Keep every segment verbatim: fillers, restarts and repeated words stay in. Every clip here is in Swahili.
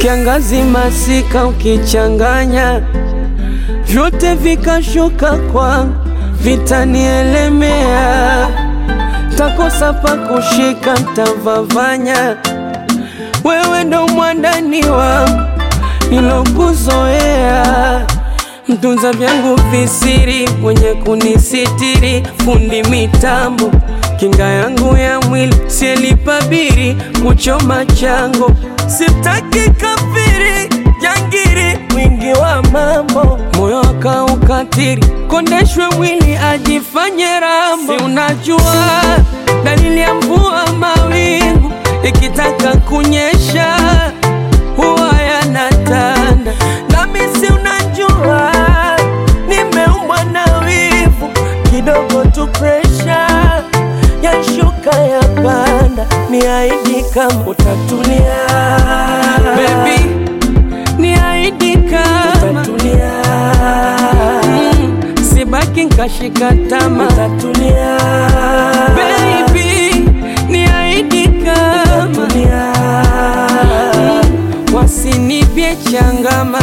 kiangazi masika ukichanganya, vyote vikashuka kwangu vitanielemea. Takosa pa kushika ntavavanya, wewe ndo mwandani wangu nilokuzoea. Mtunza vyangu visiri, mwenye kunisitiri, fundi mitambo, kinga yangu ya mwili sielipabiri, kuchoma chango. Sitaki kafiri, jangiri, mwingi wa mambo, moyo waka ukatiri, kondeshwe mwili ajifanye rambo. Si unajua dalili ya mvua mawingu ikitaka kunyesha huwa yanatanda. Nami si unajua nimeumbwa na wivu, kidogo tu pressure yashuka ya panda. Niahidi kama utatulia baby, niahidi kama utatulia, mm, sibaki nkashika tama. Utatulia baby, niahidi kama utatulia, mm, wasinibie changama.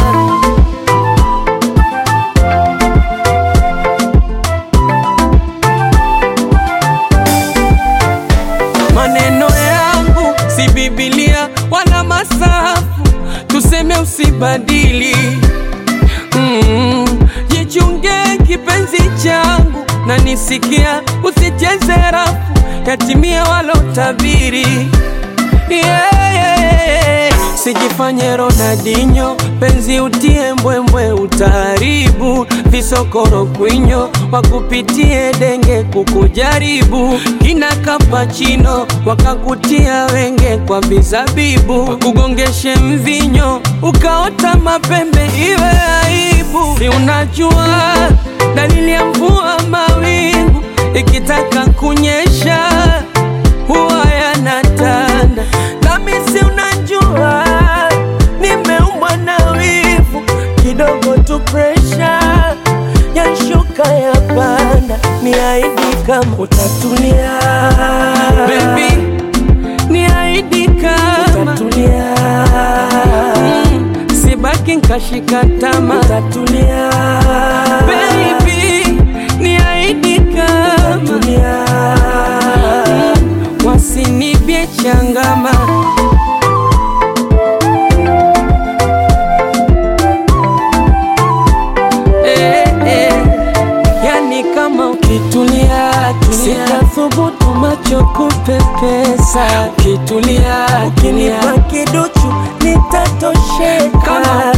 Maneno yangu si Biblia wala masafu, tuseme usibadili. mm, Jichunge kipenzi changu na nisikia, usicheze rafu yatimia wala utabiri. yeah, yeah. Sijifanye Ronaldinho, penzi utie mbwembwe utaharibu. Visokoro kwinyo, wakupitie denge kukujaribu. Kina kapachino, wakakutia wenge kwa bizabibu. Wakugongeshe mvinyo, ukaota mapembe iwe aibu. Si unajua dalili ya mvua mawingu ikitaka kunyesha huwa yanatanda. Nami si unajua nimeumbwa na wivu, kidogo tu pressure yashuka ya panda. Niahidi kama utatulia baby, niahidi kama utatulia, mm, sibaki nkashika tama. Utatulia baby, niahidi kama utatulia, mm, wasinibie changama. eh, eh, yani kama ukitulia, sitathubutu macho kupepesa. Ukitulia, ukinipa kiduchu nitatosheka. Kama